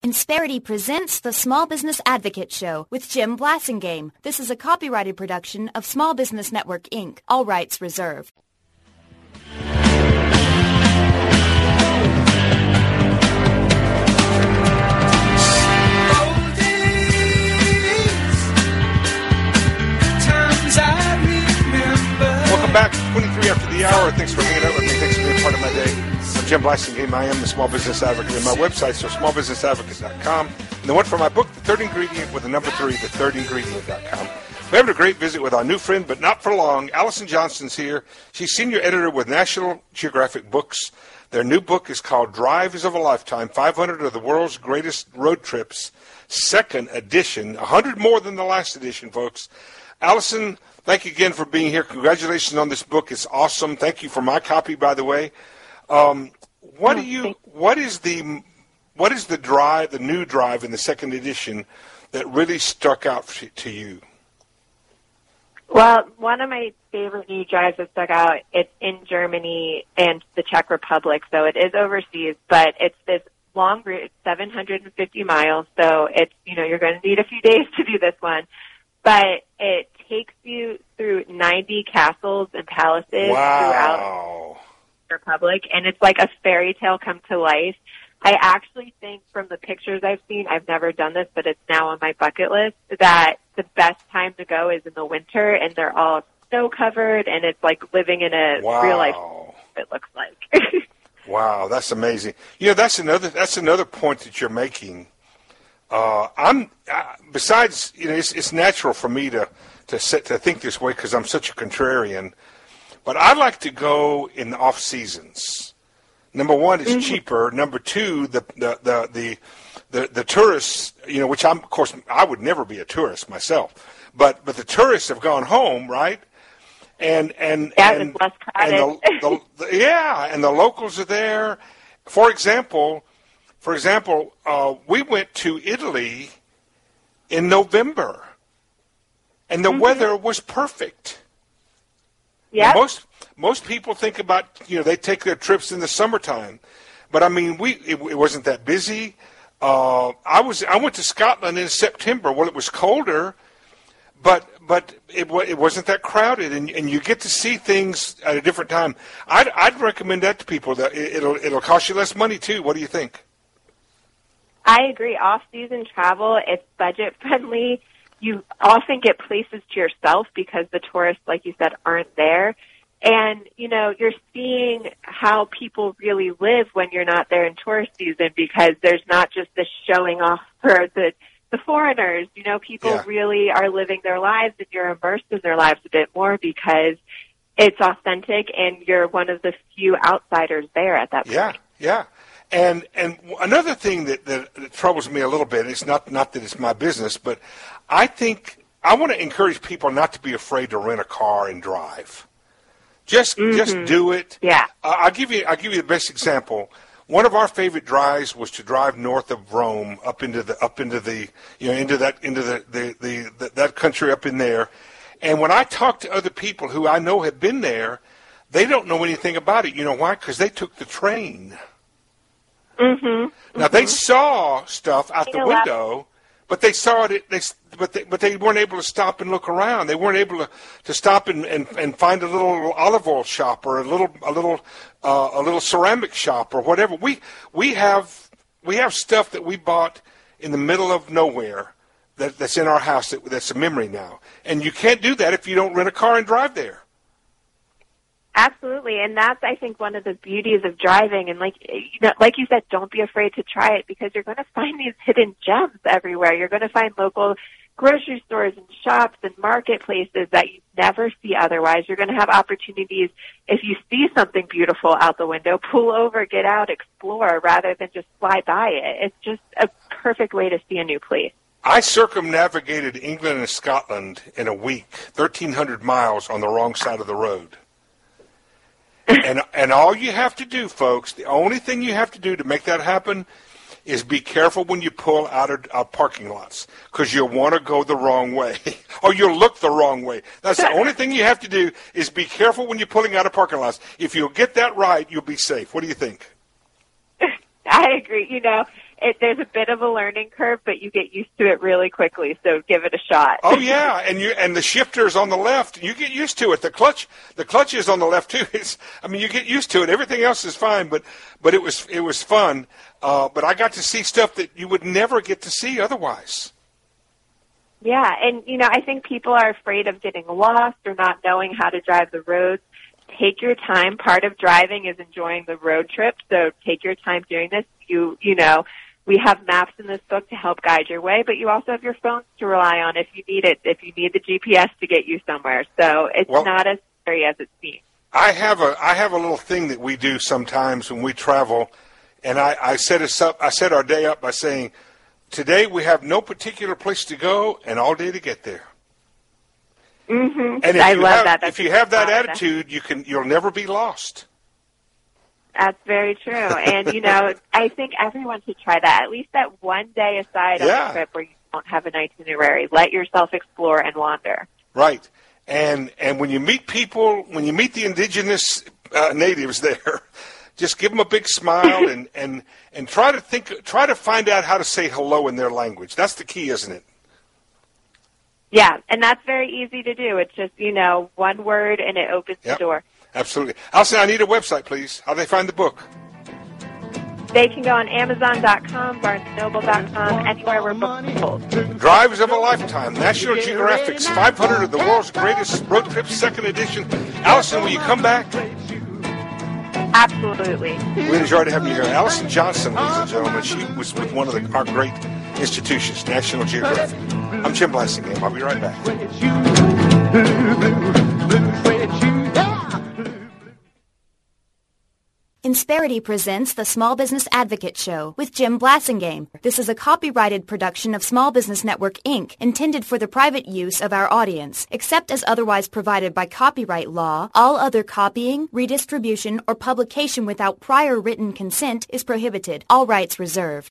Insperity presents the Small Business Advocate Show with Jim Blasingame. This is a copyrighted production of Small Business Network, Inc. All rights reserved. Welcome back. 23 after the hour. Thanks for hanging out with me. Thanks for being part of my day. I'm Jim Blasingame. I am the Small Business Advocate. And my websites are smallbusinessadvocate.com. And the one for my book, The Third Ingredient, with the number 3, thethirdingredient.com. We're having a great visit with our new friend, but not for long. Allison Johnston's here. She's senior editor with National Geographic Books. Their new book is called Drives of a Lifetime, 500 of the World's Greatest Road Trips, second edition, 100 more than the last edition, folks. Allison, thank you again for being here. Congratulations on this book. It's awesome. Thank you for my copy, by the way. What is the drive, the new drive in the second edition that really stuck out to you? Well, one of my favorite new drives that stuck out, it's in Germany and the Czech Republic, so it is overseas, but it's this long route, it's 750 miles, so it's, you're going to need a few days to do this one, but it takes you through 90 castles and palaces throughout the Republic, and it's like a fairy tale come to life. I actually think from the pictures I've seen, I've never done this, but it's now on my bucket list, that the best time to go is in the winter, and they're all snow-covered, and it's like living in a real-life, it looks like. Wow, that's amazing. That's another point that you're making. Besides, it's natural for me to think this way because I'm such a contrarian, but I like to go in the off seasons. Number one, it's cheaper. Number two, the tourists, which of course I would never be a tourist myself, but the tourists have gone home, right? And it's less crowded. And the locals are there. For example, we went to Italy in November, and the weather was perfect. Yeah. Most people think about, they take their trips in the summertime, but I mean, it wasn't that busy. I went to Scotland in September. Well, it was colder, but it wasn't that crowded, and you get to see things at a different time. I'd recommend that to people. That it'll cost you less money too. What do you think? I agree. Off-season travel, it's budget-friendly. You often get places to yourself because the tourists, like you said, aren't there. And, you're seeing how people really live when you're not there in tourist season because there's not just this showing off for the foreigners. People really are living their lives and you're immersed in their lives a bit more because it's authentic and you're one of the few outsiders there at that point. Yeah. And another thing that troubles me a little bit, it's not that it's my business, but I think I want to encourage people not to be afraid to rent a car and drive. Just do it. Yeah. I'll give you the best example. One of our favorite drives was to drive north of Rome into that country up in there. And when I talk to other people who I know have been there, they don't know anything about it. You know why? Because they took the train. Now they saw stuff out the window, but they saw it. But they weren't able to stop and look around. They weren't able to stop and find a little olive oil shop or a little ceramic shop or whatever. We have stuff that we bought in the middle of nowhere that's in our house that's a memory now. And you can't do that if you don't rent a car and drive there. Absolutely, and that's, I think, one of the beauties of driving. And like you said, don't be afraid to try it because you're going to find these hidden gems everywhere. You're going to find local grocery stores and shops and marketplaces that you never see otherwise. You're going to have opportunities. If you see something beautiful out the window, pull over, get out, explore, rather than just fly by it. It's just a perfect way to see a new place. I circumnavigated England and Scotland in a week, 1,300 miles on the wrong side of the road. And all you have to do, folks, the only thing you have to do to make that happen is be careful when you pull out of parking lots because you'll want to go the wrong way or you'll look the wrong way. That's the only thing you have to do is be careful when you're pulling out of parking lots. If you'll get that right, you'll be safe. What do you think? I agree. there's a bit of a learning curve, but you get used to it really quickly, so give it a shot. Oh, yeah, and the shifter's on the left. You get used to it. The clutch is on the left, too. You get used to it. Everything else is fine, but it was fun. But I got to see stuff that you would never get to see otherwise. Yeah, and, I think people are afraid of getting lost or not knowing how to drive the roads. Take your time. Part of driving is enjoying the road trip, so take your time doing this. We have maps in this book to help guide your way, but you also have your phones to rely on if you need it, if you need the GPS to get you somewhere. So it's not as scary as it seems. I have a little thing that we do sometimes when we travel, and I set our day up by saying, today we have no particular place to go and all day to get there. Mm-hmm. And I love that. If you have that attitude, you'll never be lost. That's very true. And, I think everyone should try that, at least that one day aside on the trip where you don't have an itinerary. Let yourself explore and wander. Right. And when you meet people, when you meet the indigenous natives there, just give them a big smile and try to find out how to say hello in their language. That's the key, isn't it? Yeah, and that's very easy to do. It's just, one word and it opens the door. Absolutely. Allison, I need a website, please. How do they find the book? They can go on Amazon.com, BarnesandNoble.com, anywhere where books are sold. Drives of a Lifetime, National Geographic's 500 of the World's Greatest Road Trips, second edition. Allison, will you come back? Absolutely. We enjoyed having you here. Allison Johnson, ladies and gentlemen, she was with one of our great institutions, National Geographic. I'm Jim Blasingame. I'll be right back. Insperity presents the Small Business Advocate Show with Jim Blasingame. This is a copyrighted production of Small Business Network, Inc., intended for the private use of our audience. Except as otherwise provided by copyright law, all other copying, redistribution, or publication without prior written consent is prohibited. All rights reserved.